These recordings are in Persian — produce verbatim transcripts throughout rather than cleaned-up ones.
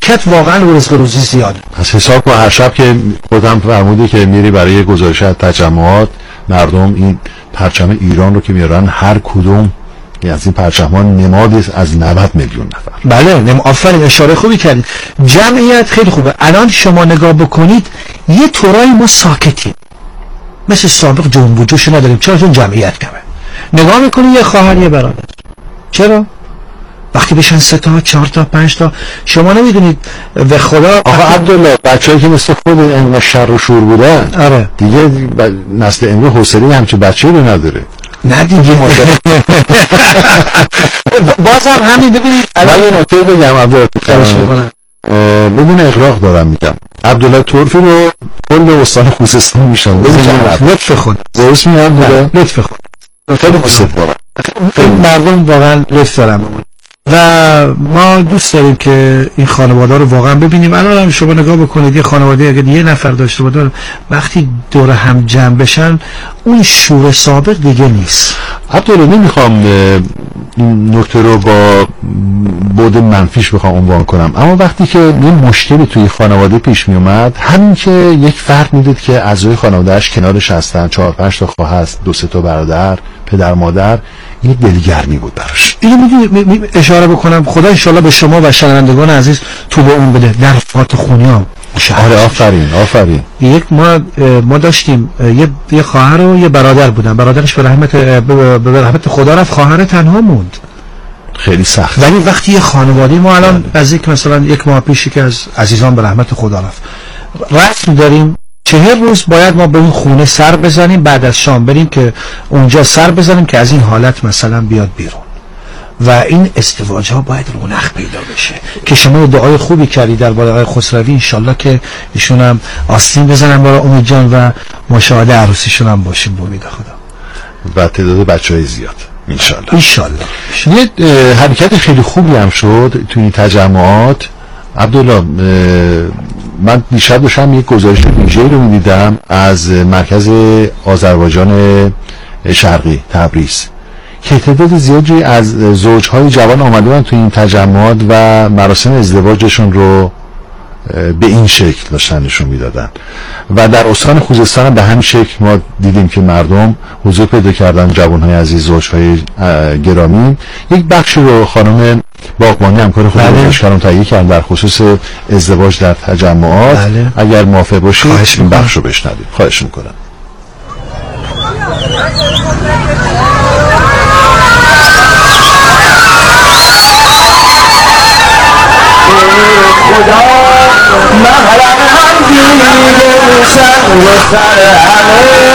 برکت واقعا و رزق روزی زیاده. از حساب کن هر شب که خودم فرمودی که میری برای گزارش از تجمعات، مردم این پرچم ایران رو که میارن، هر کدوم از این پرچم‌ها نمادی از نود میلیون نفر. بله، نم آفرین، اشاره خوبی کردید. جمعیت خیلی خوبه. الان شما نگاه بکنید یه طورایی ما ساکتیم، مثل سابق جنب و جوش نداریم. چرا؟ چون جمعیت کمه. نگاه میکنید یه خواهر یه برادر. چرا؟ وقتی بشن سه تا چهار تا پنج تا، شما نمیدونید به خدا. آقا عبدالله، بچه‌ای که مثل خود این شر و شور بودن، آره دیگه ب... نسل امروز حوصله همچین بچه‌ای رو نداره. نه دیگه بازم همین. ببینید الان یه نکته بگم عبدالله، بدون اغراق دارم میگم، عبدالله طرفی رو کل استان خوزستان میشن. لطف خود درست میگم؟ لطف خود خیلی دوست دارم. مردم واقعا لطف دارم و ما دوست داریم که این خانواده رو واقعا ببینیم. الان هم شما نگاه بکنید یه خانواده اگه یه نفر داشته باشه، وقتی دور هم جمع بشن اون شور سابق دیگه نیست. عبدالله نمیخوام این نکته رو با بعد منفیش بخوام عنوان کنم، اما وقتی که یه مشکلی توی خانواده پیش می اومد، همین که یک فرد میدید که اعضای خانواده‌اش کنارش هستن، چهار پنج تا خواهر، دو سه تا برادر، پدر مادر، این دلگرمی بود براش. اینو میدونی اشاره بکنم، خدا انشالله به شما و شنوندگان عزیز تو به اون بده در فات خونیام. آره آفرین آفرین. یک ما ما داشتیم یه یه خواهر و یه برادر بودن، برادرش به رحمت به رحمت خدا رفت، خواهر تنها موند. خیلی سخت. ولی وقتی یه خانواده، ما الان از یک مثلا یک ماه پیشی که از عزیزان به رحمت خدا رفت، رسم داریم چهل روز باید ما به اون خونه سر بزنیم، بعد از شام بریم که اونجا سر بزنیم که از این حالت مثلا بیاد بیرون. و این ازدواج ها باید رونق پیدا بشه که شما دعای خوبی کردی درباره آقای خسروی، انشالله که ایشون هم آستین بزنن برای امید جان و مشاهده عروسیشون هم باشیم به امید خدا و تعداد بچهای زیاد انشالله. انشالله. یه حرکت خیلی خوبی هم شد توی این تجمعات عبدالله. من دیشب داشتم یک گزارش ویژه‌ای رو می‌دیدم از مرکز آذربایجان شرقی تبریز که تعداد زیادی از زوجهای جوان آمده بودن توی این تجمعات و مراسم ازدواجشون رو به این شکل داشتن نشون میدادن و در استان خوزستان به همین شکل ما دیدیم که مردم حضور پیدا کردن، جوانهای عزیز، زوجهای گرامی. یک بخش رو خانم باغبانی همکار خود کارم تهیه کردن در خصوص ازدواج در تجمعات. بله. اگر موافق باشید این بخش رو بشنوید. خواهش میکنم. خدا محرم هم دیده روشن و سر همه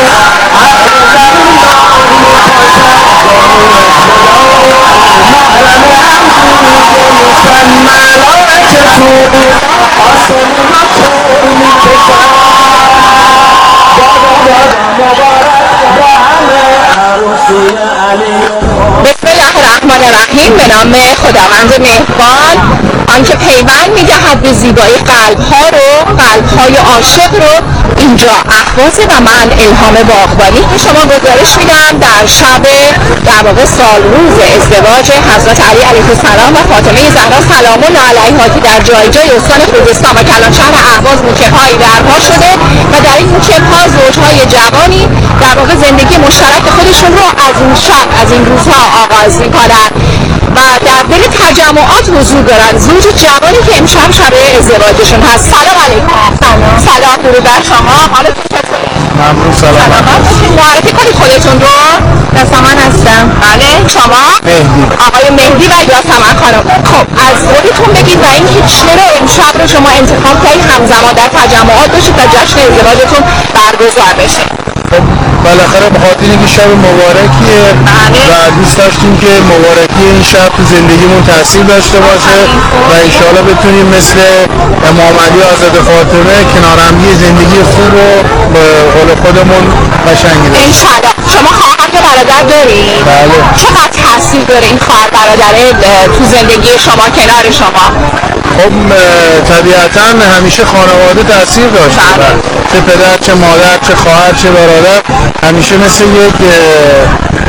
بسم الله الرحمن الرحیم. به نام خداوند مهربان، آنکه پیوند می‌دهد به زیبایی قلب‌ها رو، قلب‌های عاشق رو اینجا اهواز و من الهام باغبانی به شما گزارش میدم در شب در واقع سالروز ازدواج حضرت علی علیه السلام و فاطمه زهرا سلام الله علیها که در جای جای استان خوزستان و کلانشهر اهواز موکب‌هایی برپا شده و در این موکب‌ها زوج‌های جوانی در واقع زندگی مشترک خودشون رو از این شب از این روزها آغاز می‌کنند و در دل تجمعات حضور دارن زوج جوانی که امشب شب ازدواجشون هست. سلام علیکم. سلام. سلام درود بر شما. حالتون چطوره؟ ممنون. سلام. معرفی کنید خودتون رو. یاسمن هستم. بله. شما؟ مهدی. آقای مهدی و یاسمن خانم. خب از خودتون بگید و اینکه چرا امشب رو شما انتخاب کردید همزمان در تجمعات باشید و جشن ازدواجتون برگزار بشه؟ خب بالاخره به خاطر اینکه شب مبارکیه و دوست داشتیم که مبارکی این شب تو زندگیمون تاثیر داشته باشه و انشاءالله بتونیم مثل امام علی حضرت فاطمه کنار هم یه زندگی خوب رو به قول خودمون قشنگی داشته. انشاءالله. شما خواهر یا برادر دارید؟ بله. چقدر تاثیر داره این خواهر برادره تو زندگی شما کنار شما؟ خب طبیعتا همیشه خانواده تاثیر داشته، چه پدر چه مادر چه خواهر چه برادر همیشه مثل یک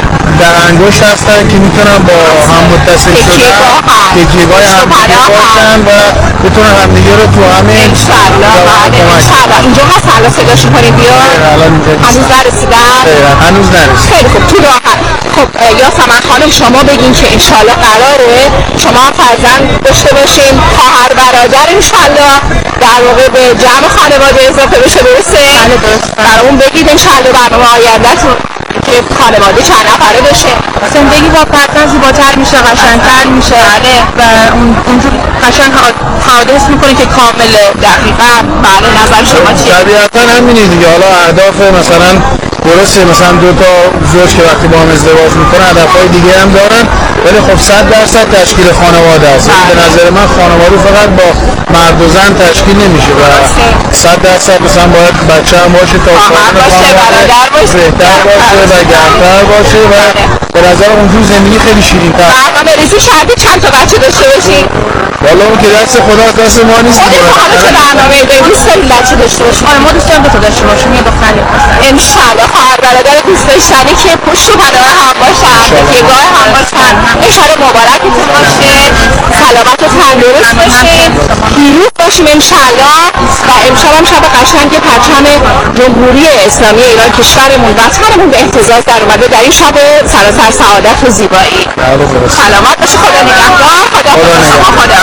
در انگشت هستن که میتونن با هم متصل شدن تکیهگاه همدیگه باشن و بتونن همدیگه رو تو همین انشالله بعد انشالله اینجا هست حالا صداشون کنیم بیا هنوز نرسیدن هنوز نرسیدن خیلی خوب تو راه خب یاسمن خانم شما بگین که انشالله قراره شما فرزند داشته باشین خواهر برادر انشالله در واقع به جمع خانواده اضافه بشه درسته؟ بله درسته برامون بگید انشالله برنامه آینده‌تون که خانواده چند نفره بشه زندگی با فرزند زیباتر میشه قشنگتر میشه و اون اونجور قشنگ حادث میکنه که کامله دقیقاً بله نظر شما چیه؟ طبیعتاً همینه دیگه حالا اهداف مثلا درسته مثلا دو تا زوج که وقتی با هم ازدواج میکنن هدفهای دیگه هم دارن ولی خب صد درصد تشکیل خانواده است به نظر من خانواده فقط با مرد و زن تشکیل نمیشه و صد درصد مثلا باید بچه هم باشه تا خانواده بهتر باشه و گرمتر باشه و به نظر اونجور زندگی خیلی شیرین تر برنامه ریزی کردی چند تا بچه داشته باشین؟ والا اون که دست خدا دست ما نیست حالا چه برنامه دوست داریم بچه داشته باشیم؟ آره ما دوست داریم دو تا داشته باشیم یه دختری انشالله خواهر برادر دوست داشتنی که پشت و پناه هم باشن تکیهگاه هم باشن انشالله مبارکتون باشه سلامت و تندرست باشین پیروز باشیم انشالله و امشب هم شب قشنگ پرچم جمهوری اسلامی ایران کشورمون وطنمون به اهتزاز در اومده در این شب سراسر سعادت و زیبایی سلامت باشه خدا نگهدار خدا شما خدا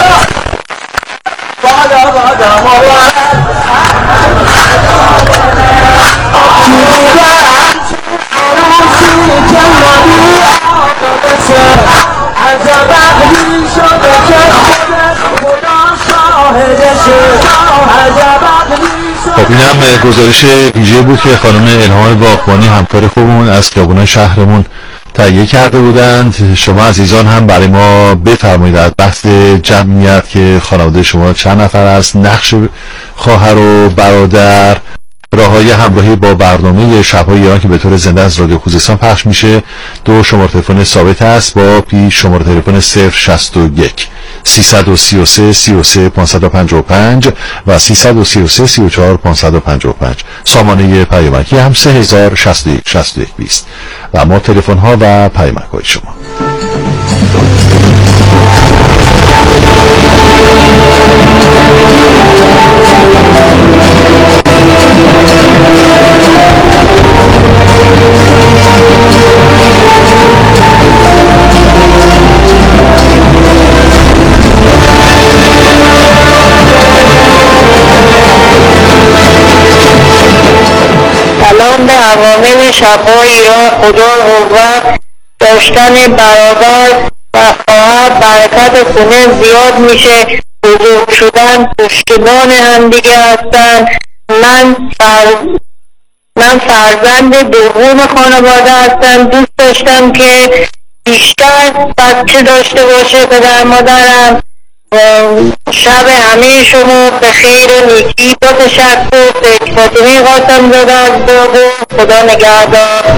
بادا بادا مبارک خب اینم گزارش ویژه بود که خانم الهام باغبانی همکار خوبمون از خیابونای شهرمون تهیه کرده بودند. شما عزیزان هم برای ما بفرمایید از بحث جمعیت که خانواده شما چند نفر است، نقش خواهر و برادر، راههای همراهی با برنامه شب‌های ایران که به طور زنده از رادیو خوزستان پخش میشه. دو شماره تلفن ثابت است با پیش شماره تلفن صفر شصت و یک سیصد و سی و سه سی و سه پانصد و پنجاه و پنج و سیصد و سی و سه سی و چهار پانصد و پنجاه و پنج. سامانه پیامکی هم سه هزار شصت و یک شصت و یک بیست و ما تلفن ها و پیامک های شما. سلام به عوامل شب‌های ایران. خدا قوت داشتن برادر و خواهر برکت خونه زیاد میشه، بزرگ شدن پشتیبان همدیگه هستن. من فر... من فرزند دوم خانواده هستم. دوست داشتم که بیشتر بچه داشته باشه پدر مادرم. شب همه شما به خیر و نیکی. با تشکر به فاطمه قاسم زاده از بابو. خدا نگهدار.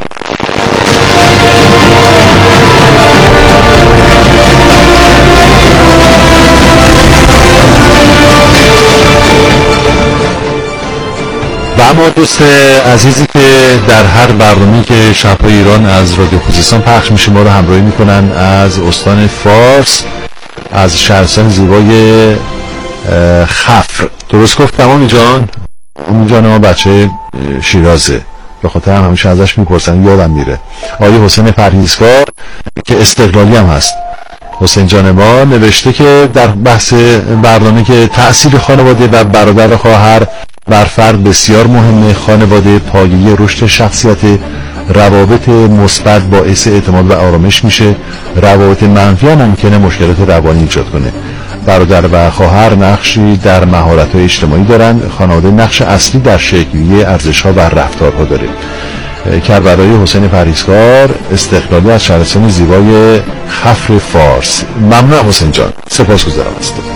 و اما دوست عزیزی که در هر برنامه‌ای که شب‌های ایران از رادیو خوزستان پخش میشه ما رو همراهی میکنن از استان فارس، از شهرستان زیبای خفر. درست گفت تمامی جان؟ اون جان ما بچه شیرازه، به خاطر هم همیشه ازش میپرسن یادم میره. آقای حسین پرهیزکار که استقلالی هم هست، حسین جان ما نوشته که در بحث برنامه که تأثیر خانواده و برادر و خواهر بر فرد بسیار مهمه. خانواده پایه رشد شخصیت، روابط مثبت باعث اعتماد و آرامش میشه، روابط منفی هم ممکنه مشکلات روانی ایجاد کنه. برادر و خواهر نقشی در مهارت‌های اجتماعی دارن. خانواده نقش اصلی در شکل‌گیری ارزش‌ها و رفتارها داره. کربلای حسین پرهیزکار استقلالی از شهرستان زیبای خفر فارس. ممنون حسین جان، سپاسگزارم از تو.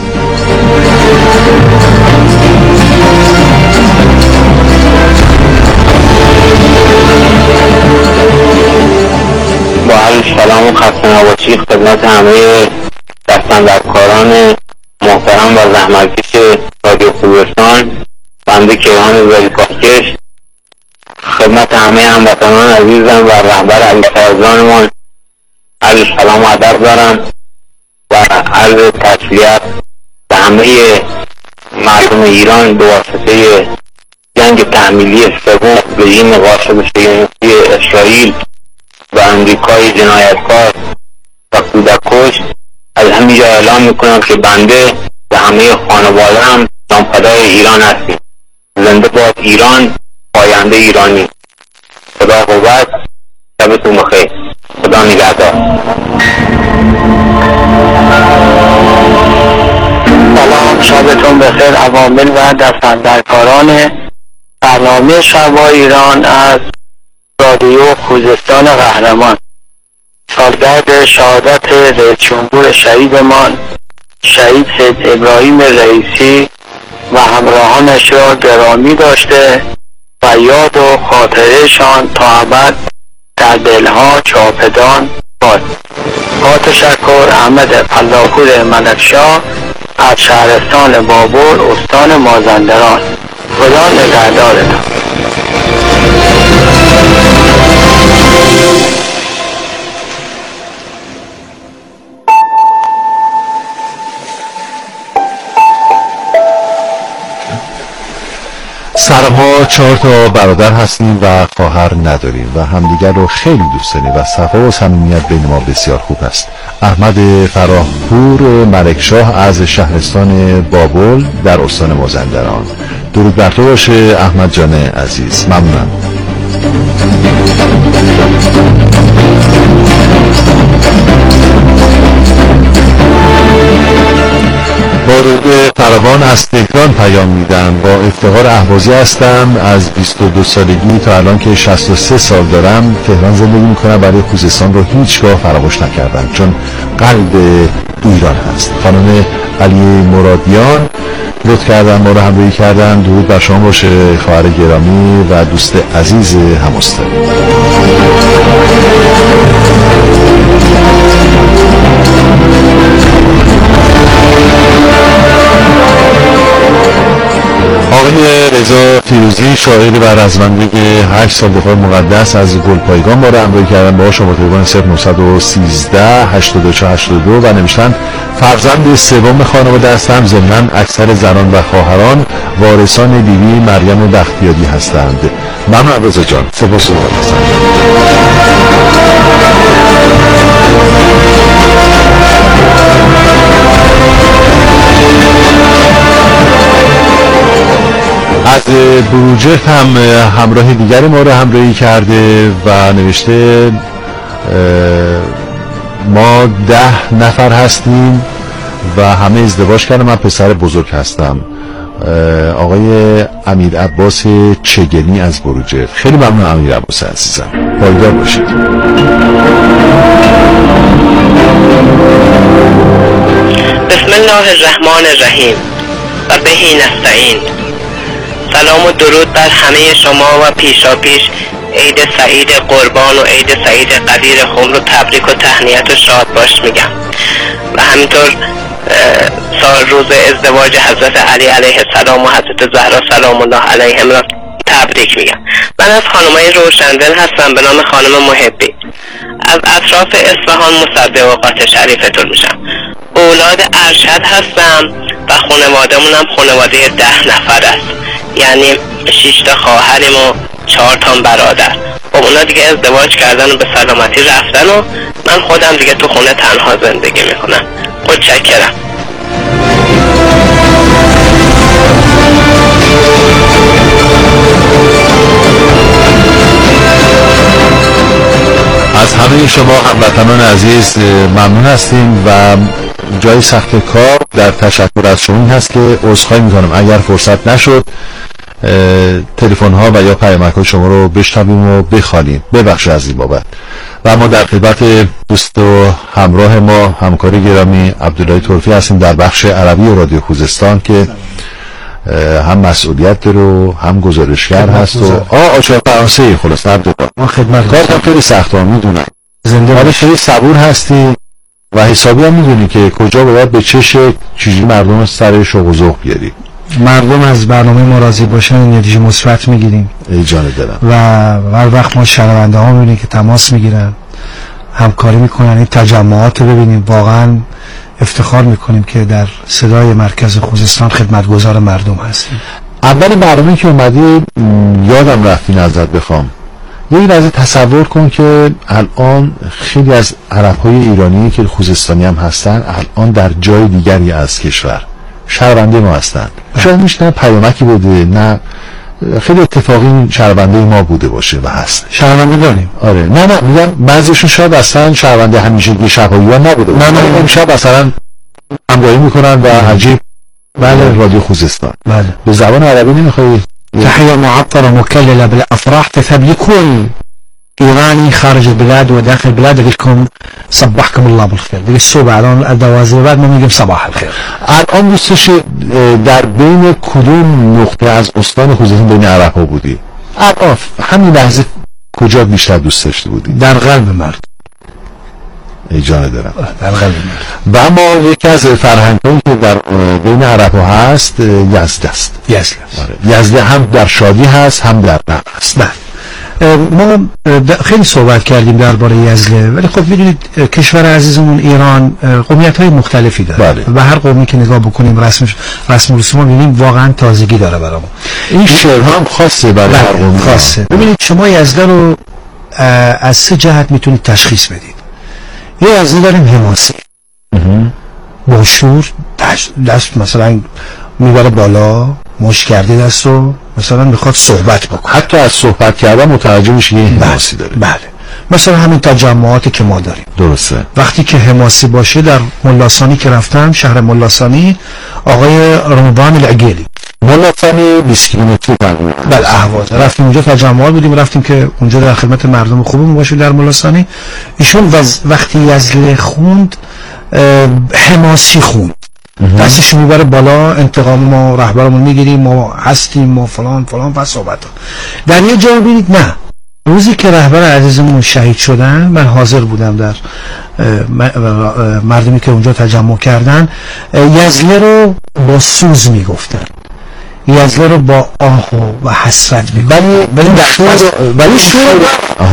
با عرض سلام و خسته نباشی خدمت همه دستاندرکاران محترم و زحمتکش رادیو خوزستان. بنده کیهان زاریکاشکش خدمت همه هموطنان عزیزم و رهبر علی فرزانمان عرض سلام و ادب دارم و عرض تسلیت به همه مردم ایران به واسطه جنگ تحمیلی سوم رژیم غاصب صهیونیستی اسرائیل و امریکای جنایتکار و کودککش. از همینجا اعلام میکنم که بنده و همه خانواده هم نامفدای ایران هستیم. زنده باد ایران، پاینده ایرانی. خدا قوت، شبتون بخیر. خدا نگهدار. سلام، شبتون بخیر عوامل و دستاندرکاران برنامه شب‌های ایران از رادیو خوزستان قهرمان. سالگرد شهادت رئیس جمهور شهیدمان شهید سید ابراهیم رئیسی و همراهانش را گرامی داشته و یاد و خاطرهشان تا ابد در دلها جاودان باد. با تشکر، احمد فلاپور ملکشاه از شهرستان بابل، استان مازندران. خدا نگهدارتان. سرما چهار تا برادر هستیم و خواهر نداریم و همدیگر رو خیلی دوست داریم و صفا و صمیمیت بین ما بسیار خوب است. احمد فراهپور ملکشاه از شهرستان بابل در استان مازندران. درود بر تو باشه احمد جان عزیز، ممنونم. بارود فراوان از تهران پیام میدم. با افتخار اهوازی هستم. از بیست و دو سالگی تا الان که شصت و سه سال دارم تهران زندگی میکنم، برای خوزستان رو هیچگاه فراموش نکردم چون قلب ایران هست. خانم علی مرادیان لطف کردن ما رو همراهی کردن. درود بر شما باشه خواهر گرامی و دوست عزیز هم‌استان. آقای رضا فیروزی شاعر و رزمنده هشت سال دفاع مقدس از گلپایگان ما رو همراهی کردن. با شما تلفن صفر نهصد و سیزده هشتاد و چهار هشتاد و دو و نوشتن فرزند سوم خانواده هستم. ضمناً اکثر زنان و خواهران وارثان بیبی مریم بختیاری هستند. ممنون رضا جان، سپاسگزارم. از بروجرد هم همراه دیگری ما رو همراهی کرده و نوشته ما ده نفر هستیم و همه ازدواج کردم، من پسر بزرگ هستم. آقای امیر عباس چگنی از بروجرد. خیلی ممنون امیر عباس عزیزم، پایدار باشید. بسم الله الرحمن الرحیم و بهی نستعین. سلام و درود بر همه شما و پیشا پیش عید سعید قربان و عید سعید قدیر خم رو تبریک و تهنیت و شاد باش میگم و همینطور سال روز ازدواج حضرت علی علیه السلام و حضرت زهرا سلام الله علیهم را تبریک میگم. من از خانمای روشندل هستم به نام خانم محبی. از اطراف اصفهان مصدق اوقات شریفتون میشم. اولاد ارشد هستم و خانوادمون هم خانواده ده نفر است، یعنی شش تا خواهریم و چهار تا برادر. و اونا دیگه ازدواج کردن و به سلامتی رفتن و من خودم دیگه تو خونه تنها زندگی میکنم. متشکرم. از همه شما هموطنان عزیز ممنون هستیم و جای سخت کار در تشکر از شما این هست که عذرخواهی میکنم اگر فرصت نشد تلفن ها و یا پیامک های شما رو بشنویم و بخوانیم، ببخشید از این بابت. و ما در خدمت دوست و همراه ما همکار گرامی عبدالله ترفی هستیم در بخش عربی رادیو خوزستان که هم مسئولیت داره و هم گزارشگر هست و آه آشار فرانسه خلاص عبدالله ما خدمت کار هم خیلی سخت ها میدونم. زنده حالا خیلی صبور هستی و حسابی هم میدونی که کجا باید به چه شکل چیزی مردم سر شوق و ذوق بیاری. مردم از برنامه ما راضی باشن نتیجه مثبت میگیریم. ای جان دلم. و هر وقت ما شنونده ها میبینیم که تماس میگیرن، همکاری میکنن، این تجمعات رو ببینیم، واقعا افتخار میکنیم که در صدای مرکز خوزستان خدمتگزار مردم هستیم. اول برنامه که اومدی یادم رفت این ازت بخوام، یه لحظه تصور کن که الان خیلی از عرب‌های ایرانی که خوزستانی هم هستن الان در جای دیگری از کشور شهرونده ما هستند. شاید میشه پیامکی بوده، نه خیلی اتفاقی شهرونده ما بوده باشه و هست. شهرونده داریم. آره نه نه میگم بعضیشون شاید اصلا شهرونده همیشه شبایی ها نبوده. نه نه امشب مثلا همراهی میکنن و عجیب بله رادیو خوزستان. بله. به زبان عربی نمیخوای تحية معطرة مكللة بالأفراح تثبت لكل إيراني خارج البلاد وداخل البلاد لكم صبحكم الله بالخير. دیگه صبح الان الدوازده بعد ما میگیم صباح الخير. الان دوستش در بین کدوم نقطه از استان خوزستان بین عرب ها بودی؟ الان همین لحظه کجا بیشتر دوست داشته بودی؟ در قلب مرد. ای جان دارم. در قلب مرد. و اما یکی از فرهنگ هایی که در بین عرب ها هست یزد است. یزد. آره. یزد هم در شادی هست هم در غم هست. بله. ما خیلی صحبت کردیم درباره یزله، ولی خب میدونید کشور عزیزمون ایران قومیت های مختلفی داره. بله. و هر قومی که نگاه بکنیم رسمش رسم و رسوم میبینیم واقعا تازگی داره برامون. این شعر هم خاصه برای هر قومی. خاصه. ببینید شما یزله رو از سه جهت میتونید تشخیص بدید. یه یزله داریم حماسی. با شور دست, دست مثلا میبره بالا، مش کرده دست رو مثلا میخواد صحبت بکنه، حتی از صحبت کردن متوجه میشه یه حماسی داره. بله. مثلا همین تجمعاتی که ما داریم درسته. وقتی که حماسی باشه، در ملاسانی که رفتم، شهر ملاسانی، آقای رمضان العگیلی، ملاسانی بیست کیلومتری تقریبا بله اهواز، رفتیم اونجا تجمعات بودیم، رفتیم که اونجا در خدمت مردم خوبمون باشیم در ملاسانی. ایشون وقتی یزله خوند حماسی خوند، دستش میبره بالا، انتقام ما رهبرمون میگیریم، ما هستیم، ما فلان فلان و صحبت ها. در یه جا ببینید نه، روزی که رهبر عزیزمون شهید شدن من حاضر بودم در مردمی که اونجا تجمع کردن، یزله رو با سوز میگفتن، یزله رو با آه و حسرت میگفتن، ولی ولی ولی شور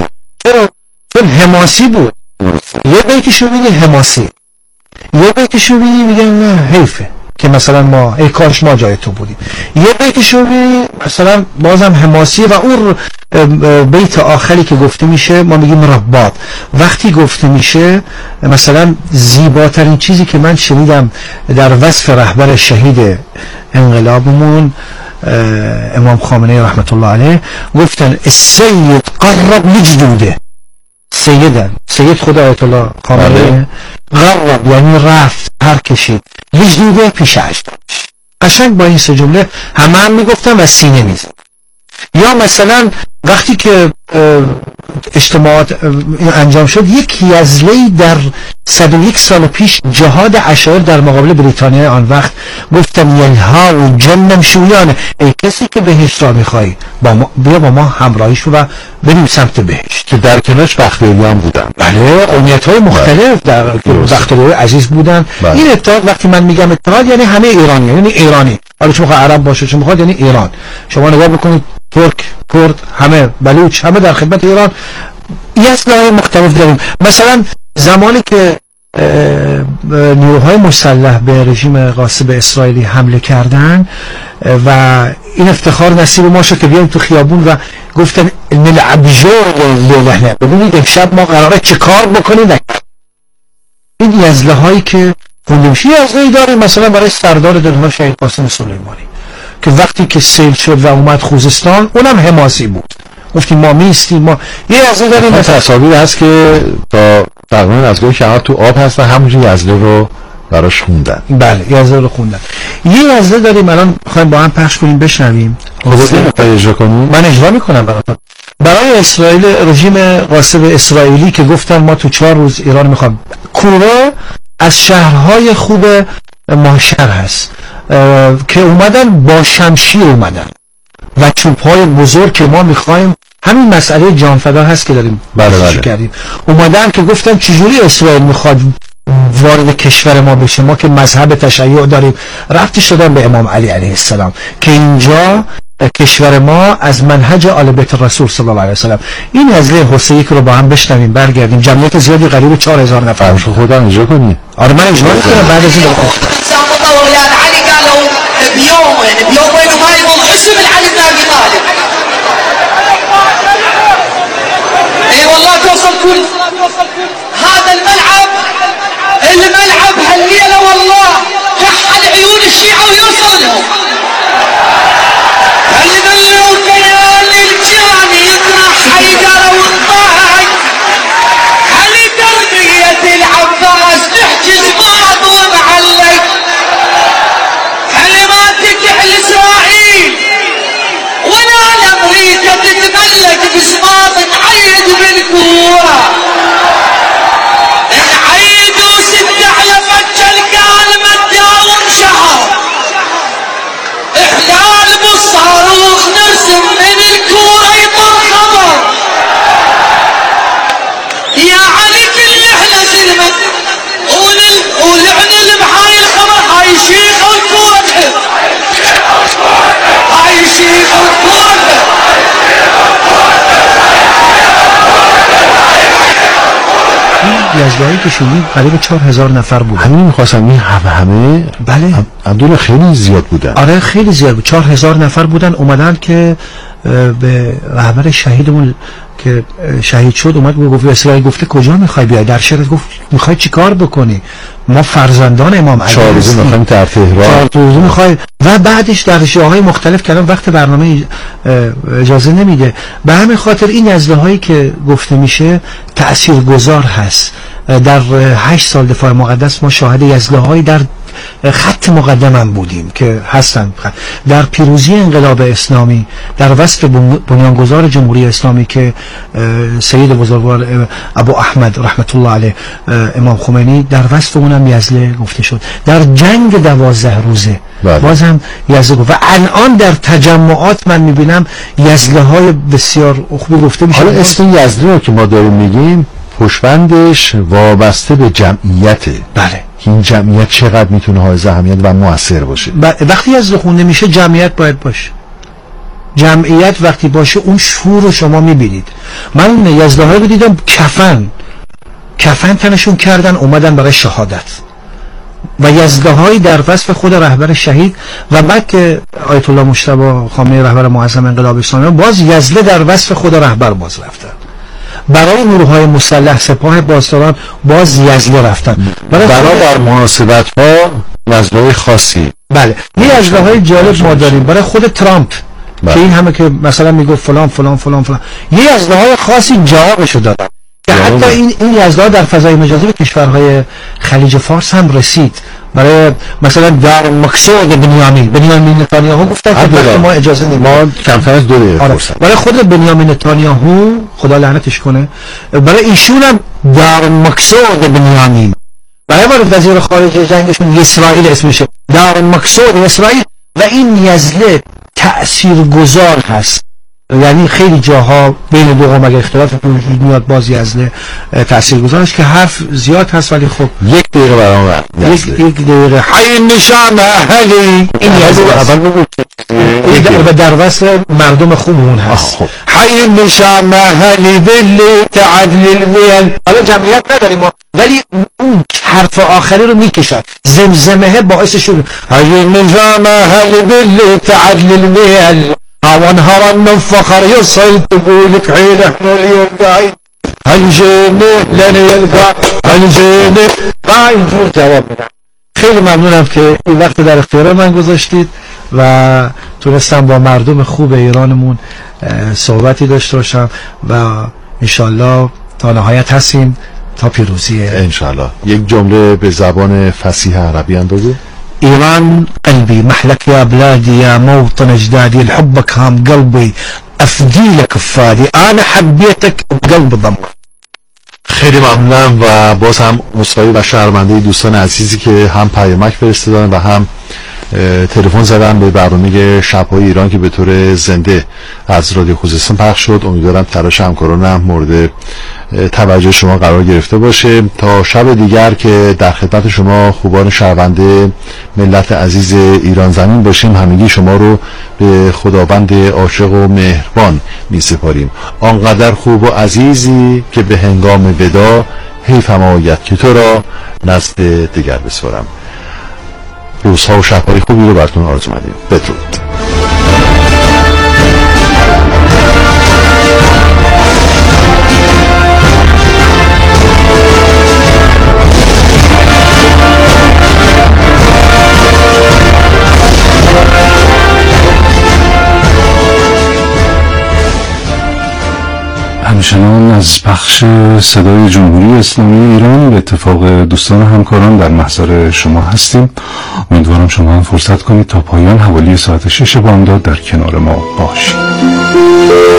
چون حماسی بود. یه بیتشو بینی حماسی، یه بیتشو بینی میگن نه حیفه که مثلا ما ای کاش ما جای تو بودیم. یه بیتشو بینی مثلا بازم حماسی و اون بیت آخری که گفته میشه ما میگیم رباط. وقتی گفته میشه مثلا زیباترین چیزی که من شنیدم در وصف رهبر شهید انقلابمون امام خامنه‌ای رحمت الله علیه، گفتن السید قرب لجدوده. سیدن سید خدا آیت الله خامنه‌ای قرب یعنی رفت، پر کشید، لجدوده پیش اجدادش. قشنگ با این سه جمله همه هم میگفتن و سینه میزد. یا مثلا وقتی که اجتماعات انجام شد، یک یزله‌ای در صد و یک سال پیش جهاد عشایر در مقابل بریتانیا آن وقت گفتن یلها و جنم شویانه، ای کسی که بهشت را میخوایی با ما بیا با ما همراهی شو و بریم سمت بهشت. که در کنارش بختیاریان بودن. بله قومیت های مختلف در بختیاری عزیز بودن. بله. این اتحاد وقتی من میگم اتحاد یعنی همه ایرانی، یعنی ایرانی، حالا چه میخواد عرب باشه چه میخواد، یعنی ایران. شما نگاه بکنید ترک، کرد، همه بلوچ، همه در خدمت ایران. یزله‌های مختلف داریم. مثلا زمانی که نیروهای مسلح به رژیم غاصب اسرائیلی حمله کردن و این افتخار نصیب ما شد که بیایم تو خیابون و گفتن نلعب جور لیله، ببینید امشب ما قراره چه کار بکنیم. این یزله هایی که خوندیم شی یزله‌ای داریم مثلا برای سردار دلها شهید قاسم سلیمانی که وقتی که سیل شد و اومد خوزستان اونم حماسی بود، گفتیم ما میستیم. ما یه یزله داریم مثلا تصاویر هست که تا تقریبا از گوی که تو آب هست و همونجور یزله رو براش خوندن. بله یزله رو خوندن. یه یزله داریم الان خواهیم با هم پخش کنیم بشنویم. خودتون اجرا کنیم؟ من اجرا میکنم براتون. برای اسرائیل، رژیم غاصب اسرائیلی که گفتن ما تو چهار روز ایران میخوام. کوره از شهرهای خوب ماهشهر هست که اومدن با شمشیر اومدن و چوب‌های بزرگ که ما میخوایم، همین مسئله جانفدا هست که داریم بله بله. کردیم. اومدن که گفتن چجوری اسرائیل میخواد وارد کشور ما بشه، ما که مذهب تشیع داریم، ربطی شدن به امام علی علیه السلام که اینجا کشور ما از منهج آل بیت رسول صلی الله علیه وسلم. این نزله حسینی که رو با هم بشنویم برگردیم. جمعیت زیادی قریب چهار هزار نفر. شو خودم اجرا کنی؟ آره من اجرا می‌کنم بعد از این اولاد علي قالوا بيومين بيومين وما يظل اسم علي بن ابي طالب. اي والله توصل كل هذا الملعب الملعب هالليله والله كحل عيون الشيعه ويوصل لهم. اللي ظلوا كيان الجان يطرح حيدر والطاي علي تربيه العباس تحجز بعض ومعلق كلماتك على اسرائيل ولا لامريكا تتملك بسماط نعيد بالكوره نعيد وست على فجل كان مداوم شهر احلال بالصاروخ نرسم من الكوره يطر خبر يا علي كل احنا سلمت ولعنل بهاي الخبر هاي شيخ الكوره تحب هاي شيخ الكوره یزدهایی که شدید قریب چهار هزار نفر بود. همین میخواستم این همه همه بله عبدالله خیلی زیاد بودن. آره خیلی زیاد بود. چهار هزار نفر بودن اومدن که به رهبر شهیدمون که شهید شد اومد گفت اسرائیل گفته کجا میخوای بیای؟ در شهرت گفت میخوای چیکار بکنی؟ ما فرزندان امام علی چهار روزه میخوایم در تهران چهار روزه میخوای و بعدش در جاهای مختلف کردن وقت برنامه اجازه نمیده. به همین خاطر این نزله هایی که گفته میشه تاثیرگذار هست. در هشت سال دفاع مقدس ما شاهد یزله هایی در خط مقدم هم بودیم که هستن. در پیروزی انقلاب اسلامی در وصف بنیانگذار جمهوری اسلامی که سید بزرگوار ابو احمد رحمت الله علیه امام خمینی در وصف اونم یزله گفته شد. در جنگ دوازده روزه بله. بازم یزله گفت و الان در تجمعات من میبینم یزله های بسیار خوبی گفته میشه. حالا اسم یزله رو که ما داریم میگیم پشتبندش وابسته به جمعیته. بله. این جمعیت چقدر میتونه حائز اهمیت و مؤثر باشه؟ وقتی یزله خونده میشه جمعیت باید باشه. جمعیت وقتی باشه اون شور رو شما میبینید. من یزله های رو دیدم کفن کفن تنشون کردن اومدن برای شهادت و یزده های در وصف خود رهبر شهید و بعد که آیت الله مجتبی خامنه‌ای رهبر معظم انقلاب اسلامی باز یزده در وصف خود رهبر باز رفتن. برای نیروهای مسلح سپاه پاسداران باز یزده رفتن برای در مناسبت ها یزده خاصی. بله یه یزده های جالب ما داریم برای خود ترامپ بله. که این همه که مثلا میگفت فلان فلان فلان فلان یه یزده های خاصی جوابشو دادن که حتی این این یزده ها در فضای مجازی به کشورهای خلیج فارس هم رسید. برای مثلا در مقصود بنیامین بنیامین نتانیاهو گفتن که ما اجازه نمیدیم. ما کمتر از دو دقیقه آره. برای خود بنیامین نتانیاهو خدا لعنتش کنه برای ایشون هم در مقصود بنیامین برای وارد وزیر خارجه جنگشون اسرائیل اسمشه در مقصود اسرائیل و این یزله تأثیرگذار هست. یعنی خیلی جاها بین دو قوم اگه اختلاف میاد باز یزله تاثیرگذارش که حرف زیاد هست ولی خب یک دقیقه برام یک یک دقیقه حی نشام اهلی این یزله در وصف مردم خوبمون هست. حی نشام اهلی باللی تعدل الویل. حالا جمعیت نداریم ولی اون حرف آخری رو میکشن زمزمه باعث شد حی نشام اهلی باللی تعدل الویل وانهار من فخر يصل تقولك حين احنا اليوم قاعد هنجيني لن يلقى هنجيني ما ينفور جوابنا. خیلی ممنونم که این وقت در اختیار من گذاشتید و تونستم با مردم خوب ایرانمون صحبتی داشته باشم و انشالله تا نهایت هستیم تا پیروزی انشالله. یک جمله به زبان فصیح عربی هم بگو. إيران قلبي محلك يا بلادي يا موطن أجدادي الحبك هام قلبي أفدي لك فادي أنا حبيتك بقلب ضمك. خیلی ممنونم و باز هم مصاحبه و شرمنده دوستان عزیزی که هم پیامک فرستادن و هم تلفن زدم به برنامه شب‌های ایران که به طور زنده از رادیو خوزستان پخش شد. امیدوارم تلاش همکارانم مورد توجه شما قرار گرفته باشه. تا شب دیگر که در خدمت شما خوبان شهرونده ملت عزیز ایران زمین باشیم، همگی شما رو به خداوند عاشق و مهربان می سپاریم. آنقدر خوب و عزیزی که به هنگام ودا حیف هم آید که تو را نزد دیگر بسپارم. روزها و شب‌های خوبی رو براتون آرزو می‌کنم. بدرود. همچنان از پخش صدای جمهوری اسلامی ایران به اتفاق دوستان و همکاران در محضر شما هستیم. امیدوارم شما هم فرصت کنید تا پایان حوالی ساعت شش بامداد در کنار ما باشید.